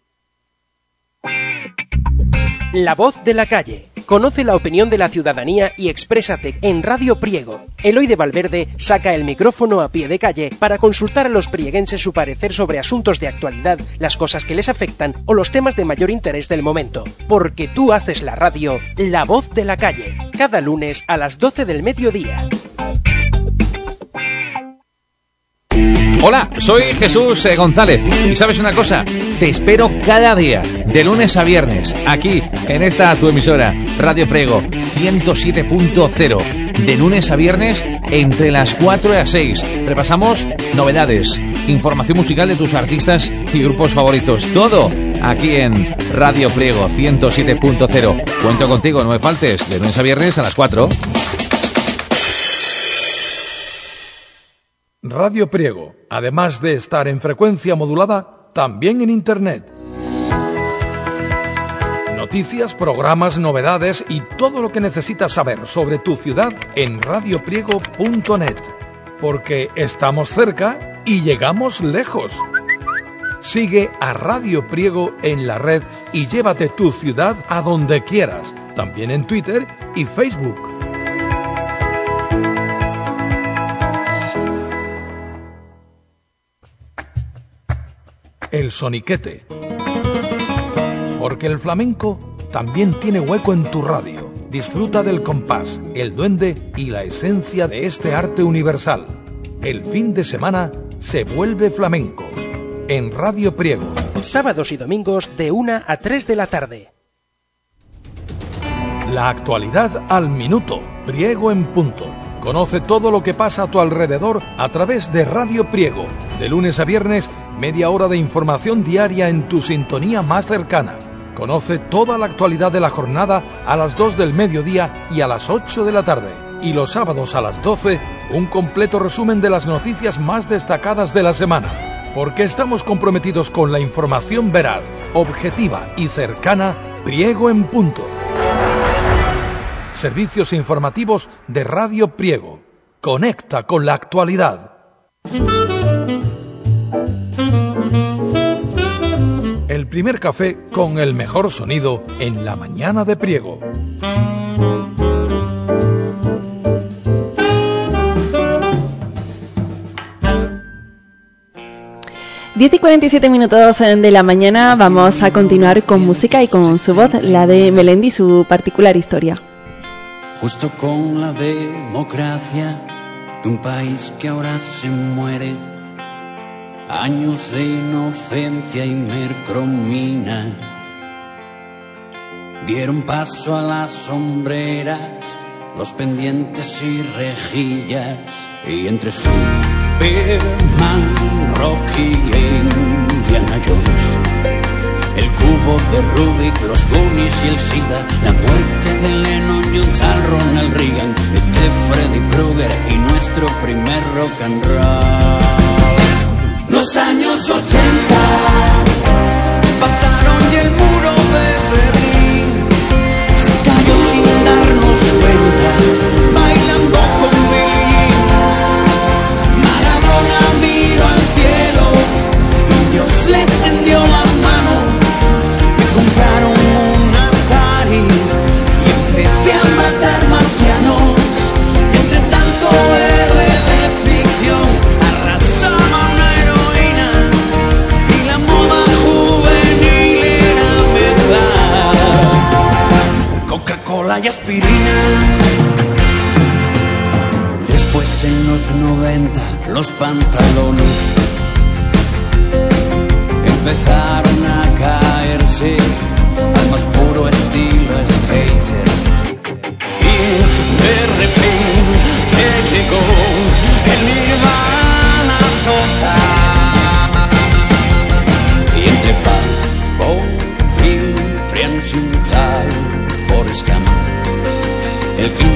La voz de la calle. Conoce la opinión de la ciudadanía y exprésate en Radio Priego. Eloy de Valverde saca el micrófono a pie de calle para consultar a los prieguenses su parecer sobre asuntos de actualidad, las cosas que les afectan o los temas de mayor interés del momento. Porque tú haces la radio, La Voz de la Calle. Cada lunes a las doce del mediodía. Hola, soy Jesús eh, González y ¿sabes una cosa? Te espero cada día, de lunes a viernes, aquí, en esta tu emisora, Radio Priego, ciento siete punto cero, de lunes a viernes, entre las cuatro y las seis. Repasamos novedades, información musical de tus artistas y grupos favoritos, todo aquí en Radio Priego, ciento siete punto cero. Cuento contigo, no me faltes, de lunes a viernes a las cuatro. Radio Priego, además de estar en frecuencia modulada, también en Internet. Noticias, programas, novedades y todo lo que necesitas saber sobre tu ciudad en radio priego punto net. Porque estamos cerca y llegamos lejos. Sigue a Radio Priego en la red y llévate tu ciudad a donde quieras, también en Twitter y Facebook. El soniquete. Porque el flamenco también tiene hueco en tu radio. Disfruta del compás, el duende y la esencia de este arte universal. El fin de semana se vuelve flamenco. En Radio Priego. Sábados y domingos de una a tres de la tarde. La actualidad al minuto. Priego en punto. Conoce todo lo que pasa a tu alrededor a través de Radio Priego. De lunes a viernes, media hora de información diaria en tu sintonía más cercana. Conoce toda la actualidad de la jornada a las dos del mediodía y a las ocho de la tarde. Y los sábados a las doce, un completo resumen de las noticias más destacadas de la semana. Porque estamos comprometidos con la información veraz, objetiva y cercana. Priego en punto. Servicios informativos de Radio Priego. Conecta con la actualidad. El primer café con el mejor sonido en la mañana de Priego. diez y cuarenta y siete minutos de la mañana, vamos a continuar con música y con su voz, la de Melendi, su particular historia. Justo con la democracia de un país que ahora se muere, años de inocencia y mercromina dieron paso a las sombreras, los pendientes y rejillas, y entre Superman, Rocky e Indiana Jones, el cubo de Rubik, los Goonies y el SIDA, la muerte de Lennon y un tal Ronald Reagan, este Freddy Krueger y nuestro primer rock and roll. Los años ochenta pasaron y el muro de Berlín se cayó sin darnos cuenta, bailando con Billy. Maradona miró al cielo y Dios le tendió la mano. Compraron un Atari y empecé a matar marcianos. Y entre tanto héroe de ficción arrasaba una heroína, y la moda juvenil era mezclar Coca-Cola y aspirina. Después en los noventa los pantalones empezaron a caerse al más puro estilo skater, y de repente llegó el Nirvana total.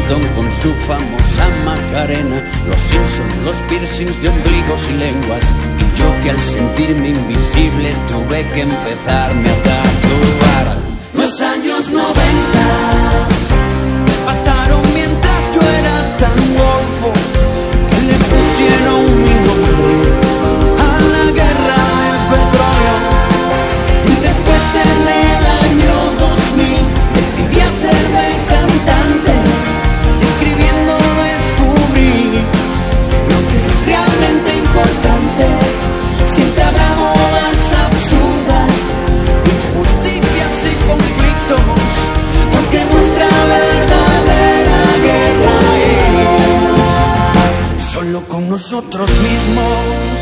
Button con su famosa Macarena, los Simpsons, los piercings de ombligos y lenguas, y yo que al sentirme invisible tuve que empezarme a tatuar. Los años noventa pasaron mientras yo era tan golfo que le pusieron mi nombre a la guerra del petróleo. Y después en el año dos mil decidí hacerme cantante. Escribiendo descubrí lo que es realmente importante. Siempre habrá modas absurdas, injusticias y conflictos, porque nuestra verdadera guerra es solo con nosotros mismos.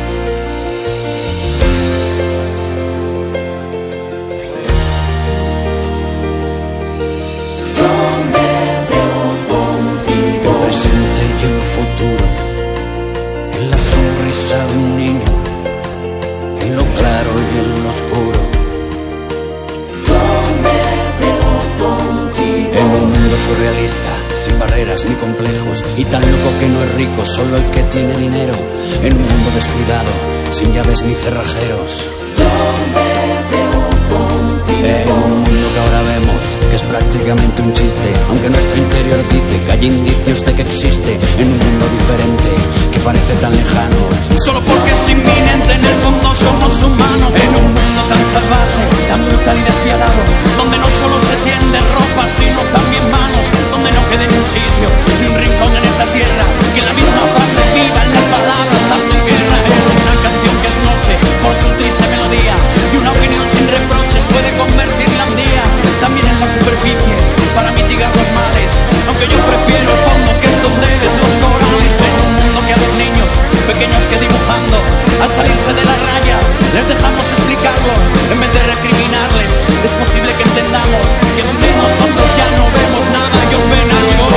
Yo me veo contigo, en presente y en futuro, en la sonrisa de un niño, en lo claro y en lo oscuro. Yo me veo contigo, en un mundo surrealista, sin barreras ni complejos, y tan loco que no es rico solo el que tiene dinero. En un mundo descuidado, sin llaves ni cerrajeros. Yo me veo contigo, en un mundo que ahora vemos que es prácticamente un chiste, aunque nuestro interior dice que hay indicios de que existe. En un mundo diferente que parece tan lejano, solo porque es inminente, en el fondo somos humanos. En un mundo tan salvaje, tan brutal y despiadado, donde no solo se tiende ropa sino también manos, donde no quede ni un sitio ni un rincón en esta tierra que en la misma frase viva en las palabras salto y guerra. En una canción que es noche por su triste melodía, y una opinión sin reproches puede convertirla en día. También en la superficie para mitigar los males, aunque yo prefiero el fondo, que es donde ves los corales. En un mundo que a los niños pequeños que dibujando al salirse de la raya les dejamos explicarlo en vez de recriminarles. Es posible que entendamos que donde nosotros ya no vemos nada, ellos ven algo.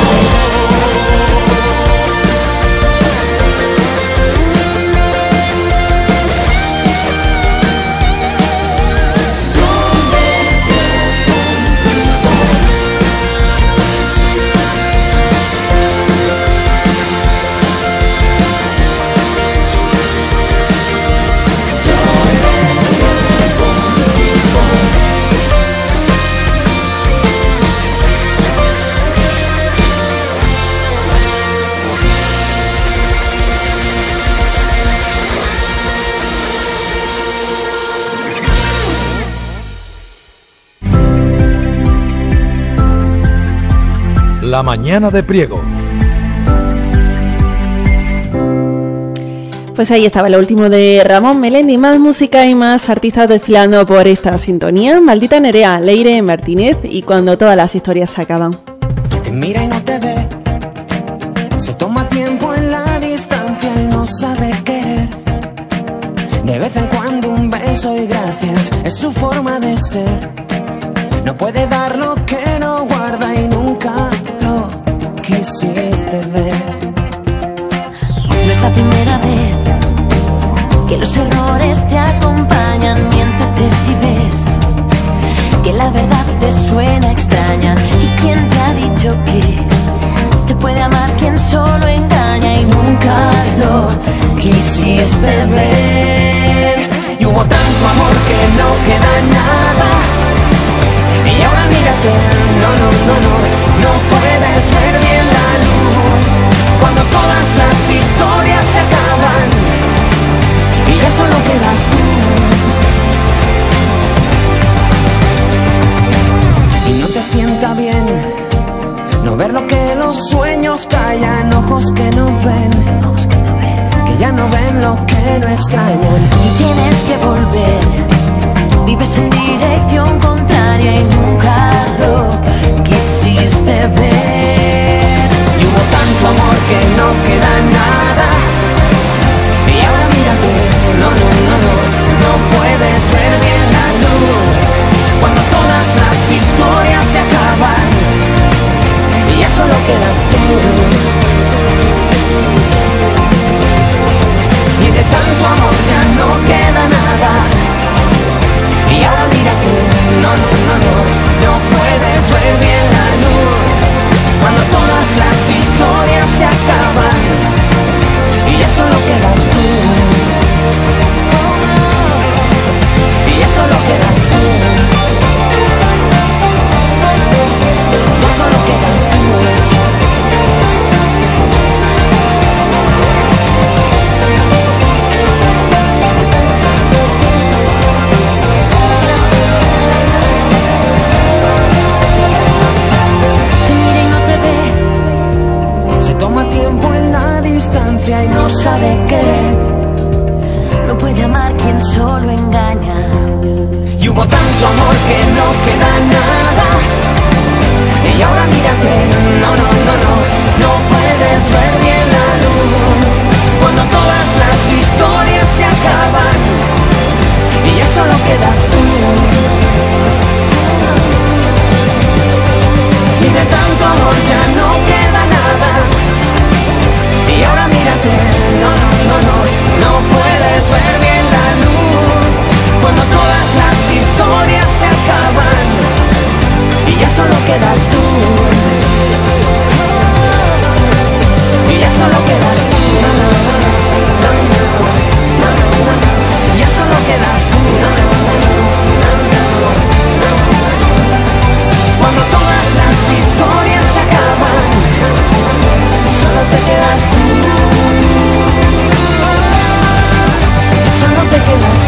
La mañana de Priego. Pues ahí estaba lo último de Ramón Melendi, más música y más artistas desfilando por esta sintonía. Maldita Nerea, Leire Martínez y Cuando todas las historias se acaban. Te mira y no te ve, se toma tiempo en la distancia y no sabe querer. De vez en cuando un beso y gracias es su forma de ser. No puede dar lo que no guarda y nunca lo quisiste ver. No es la primera vez que los errores te acompañan. Miéntete si ves que la verdad te suena extraña. ¿Y quién te ha dicho que te puede amar quien solo engaña y nunca lo Quisiste ver y hubo tanto amor que no queda nada. Y ahora mírate, no, no, no, no, no puedes ver bien la luz cuando todas las historias se acaban y ya solo quedas tú. Y no te sienta bien no ver lo que los sueños callan, ojos que no ven, que ya no ven lo que no extrañan. Y tienes que volver, vives en dirección contraria y nunca lo quisiste ver. Y hubo tanto amor que no queda nada. Y ahora mírate, no, no, no, no, no puedes ver bien la luz cuando todas las historias se acaban y ya solo quedas tú. Y de tanto amor ya no queda nada. Y ahora mírate, no, no, no, no, no puedes ver bien la luz cuando todas tan solo engaña. Y hubo tanto amor que no queda nada. Y ahora mírate, no, no, no, no, no puedes ver bien la luz. Cuando todas las historias se acaban y ya solo quedas tú. Y de tanto amor ya no queda nada. Y ahora mírate, no, no, no, no, no puedes ver bien la luz. Cuando todas las historias se acaban y ya solo quedas tú. Y ya solo quedas tú. Ya solo quedas tú. Cuando todas las historias se acaban, solo te quedas tú. Solo te quedas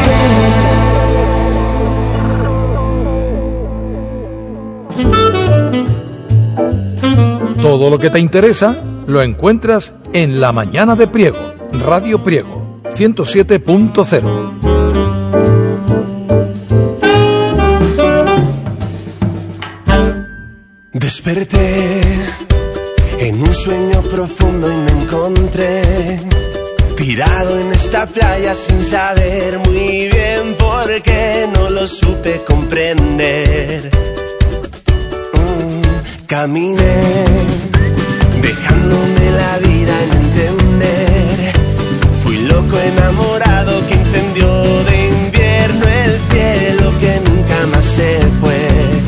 tú. Todo lo que te interesa lo encuentras en La Mañana de Priego, Radio Priego, ciento siete punto cero. Desperté en un sueño profundo y me encontré tirado en esta playa sin saber muy bien por qué, no lo supe comprender. Mm, caminé dejándome la vida en entender. Fui loco enamorado que incendió de invierno el cielo que nunca más se fue.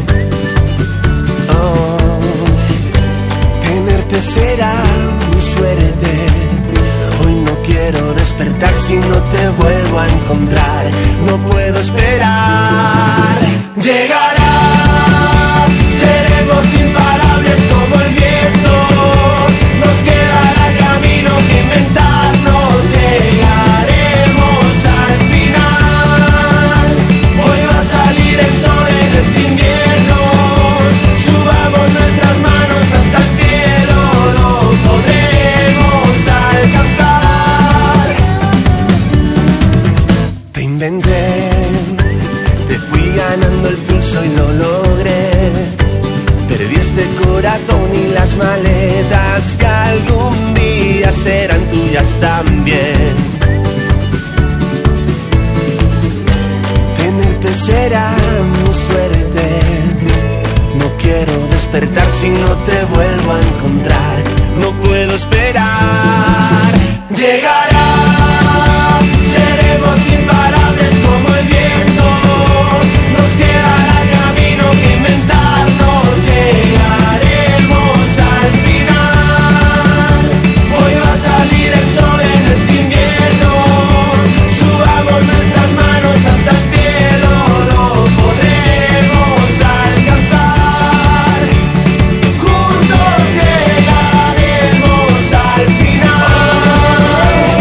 Tenerte será mi suerte. Hoy no quiero despertar si no te vuelvo a encontrar. No puedo esperar. Llegará, seremos imparables como el viento. Nos quedará camino que inventarnos. Llegaremos al final. Hoy va a salir el sol en este invierno. Subamos nuestras manos hasta el cielo, lo podremos alcanzar. Te inventé, te fui ganando el pulso y lo logré. Perdí este corazón y las maletas que algún día serán tuyas también. Tenerte será mi suerte. No quiero despertar si no te vuelvo a encontrar. No puedo esperar. Llegará, seremos imparables como el viento. Nos quedará camino que inventarnos. Llegaremos al final. Hoy va a salir el sol en este invierno. Subamos nuestras manos hasta el cielo. Lo podremos alcanzar. Juntos llegaremos al final.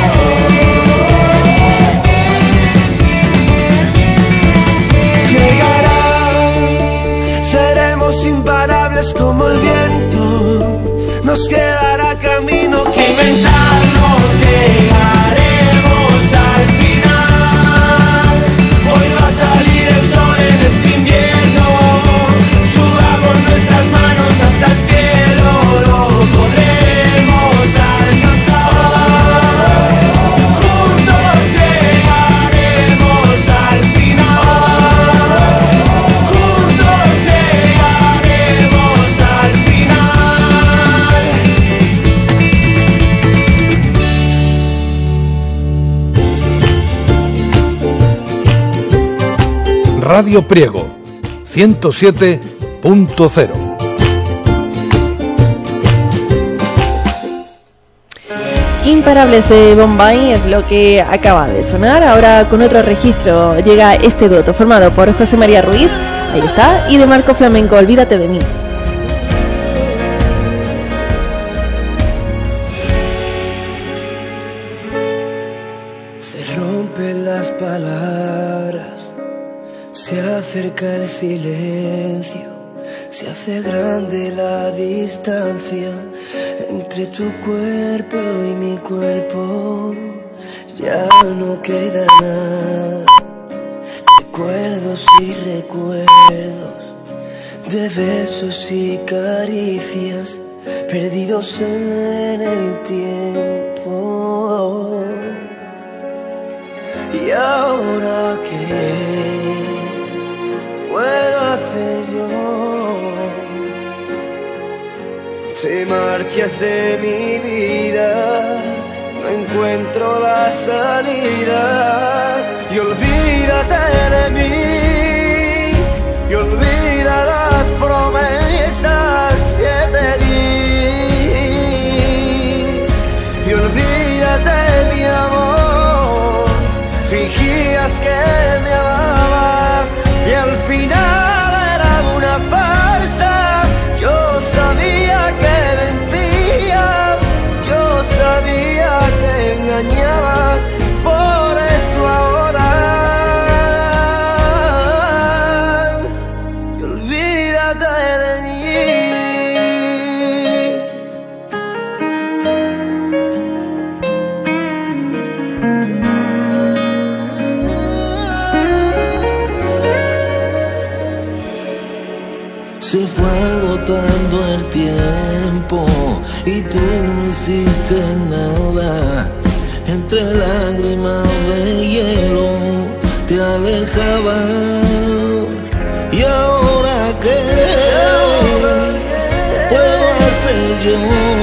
Llegará, seremos imparables como el viento. Nos quedará camino que inventarnos. Llegaremos al final. Hoy va a salir el sol en este invierno. Subamos nuestras manos hasta el cielo. Lo podremos alcanzar. Juntos llegaremos al final. Juntos llegaremos al final. Radio Priego, ciento siete punto cero. Imparables de Bombay es lo que acaba de sonar. Ahora con otro registro llega este dueto formado por José María Ruiz, ahí está, y de Marco Flamenco, Olvídate de mí. Se rompen las palabras, se acerca el silencio, se hace grande la distancia entre tu cuerpo y mi cuerpo. ya no queda nada. Recuerdos y recuerdos de besos y caricias perdidos en el tiempo. ¿Y ahora qué puedo hacer yo? Te marchas de mi vida, no encuentro la salida. Y olvídate de mí, y olvida las promesas que te di. Y olvídate, mi amor, fingías que me amabas y al final era una farsa. Yo sabía que mentías, yo sabía que engañabas, por eso ahora y olvídate de mí. Se fue agotando el tiempo y tú no hiciste nada. Entre lágrimas de hielo te alejabas. ¿Y ahora qué puedo hacer yo?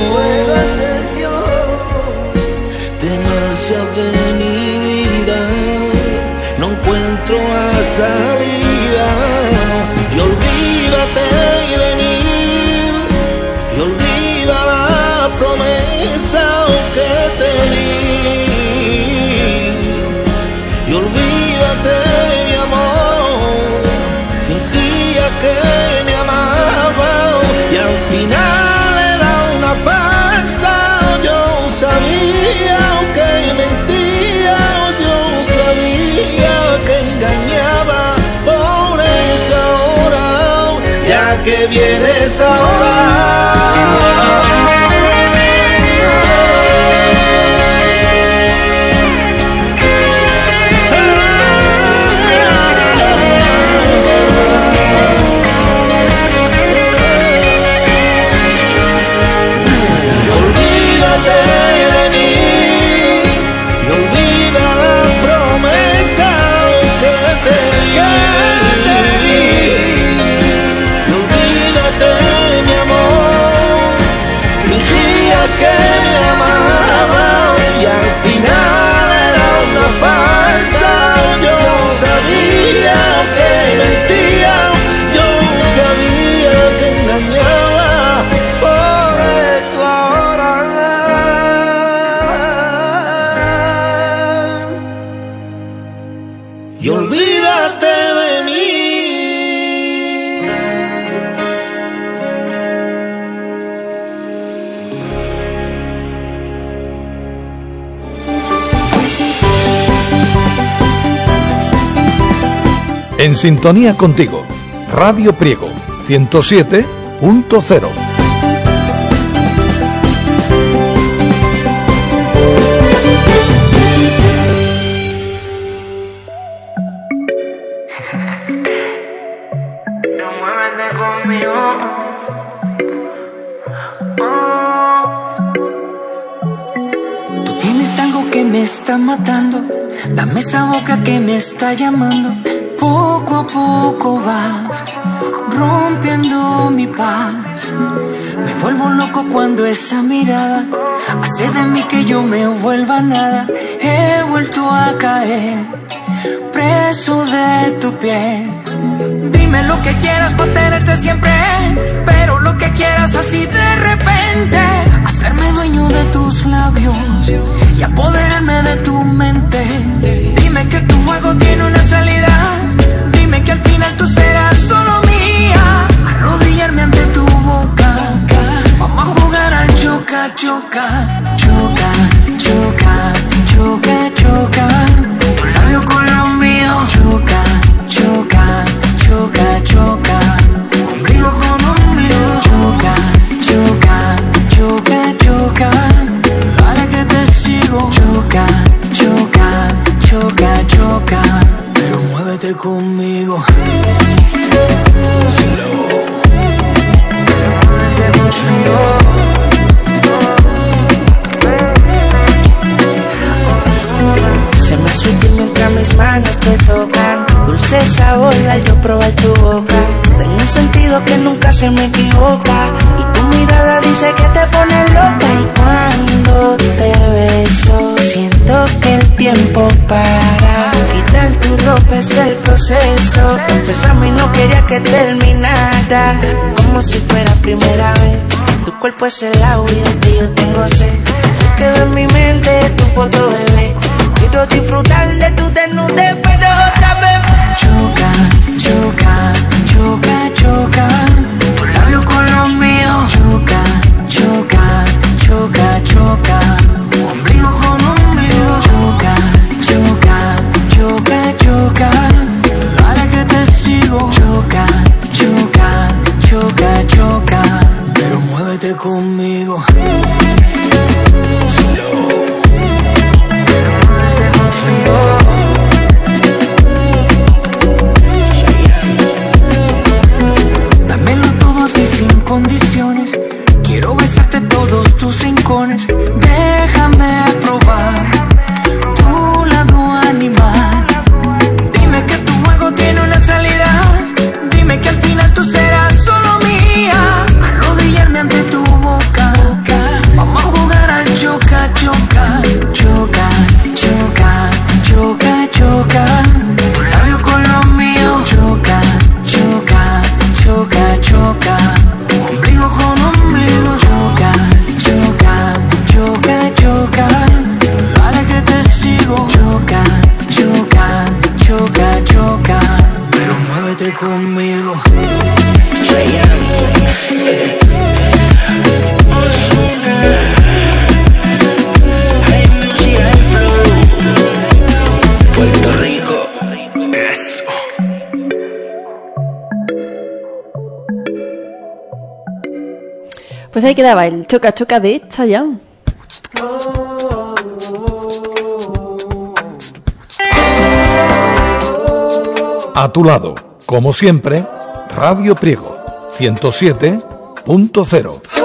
Te marchas de mi vida, no encuentro la salida. Y olvídate de mí, y olvida la promesa que te di. Y olvídate, mi amor, fingía que me amaba y al final era una farsa. Yo sabía que mentía, yo sabía que engañaba, por eso ahora, ya que vienes ahora. En sintonía contigo, Radio Priego, ciento siete punto cero. Tú tienes algo que me está matando, dame esa boca que me está llamando. Poco a poco vas rompiendo mi paz. Me vuelvo loco cuando esa mirada hace de mí que yo me vuelva nada. He vuelto a caer preso de tu piel. Dime lo que quieras para tenerte siempre, pero lo que quieras así de repente. Hacerme dueño de tus labios y apoderarme de tu mente. Dime que tu juego tiene una salida. Dime que al final tú serás solo mía. Arrodillarme ante tu boca. Vamos a jugar al choca, choca. Choca, choca, choca, choca. Tus labios con los míos. Choca, choca, choca, choca. Ombligo con ombligo. Choca, choca, choca, choca. Dale que te sigo. Choca, choca. choca, pero muévete conmigo. Se me sutil mientras mis manos te tocan. Dulce sabor al yo probar tu boca. Tengo un sentido que nunca se me equivoca. Y tu mirada dice que te pone loca. Y cuando te beso siento que el tiempo para. Quitar tu ropa es el proceso. Empezamos y no quería que terminara. Como si fuera primera vez. Tu cuerpo es el agua y de ti yo tengo sed. Se quedó en mi mente tu foto, bebé. Quiero disfrutar de tu desnudez, pero otra vez. Choca, choca, choca, choca. Tus labios con los míos. Choca, choca, choca, choca. Ombligo con ombligo. Choca, choca, choca, choca. Dale que te sigo. Choca, choca, choca, choca. Pero muévete conmigo. Dámelo todo así sin condiciones. Quiero besarte todos tus rincones. Déjame probar tu lado animal. Dime que tu juego tiene una salida. Dime que al final tú serás solo mía. Arrodillarme ante tu boca. Vamos a jugar al choca, choca. Choca, choca, choca, choca. Tu labio con los míos. Choca, choca, choca, choca. Ombligo con ombligo. Choca, choca, choca, choca. Dale que te sigo. Choca, choca, choca, choca. Pero muévete conmigo. Puerto Rico. Eso. Pues ahí quedaba el choca choca de Chayanne. A tu lado, como siempre, Radio Priego ciento siete punto cero.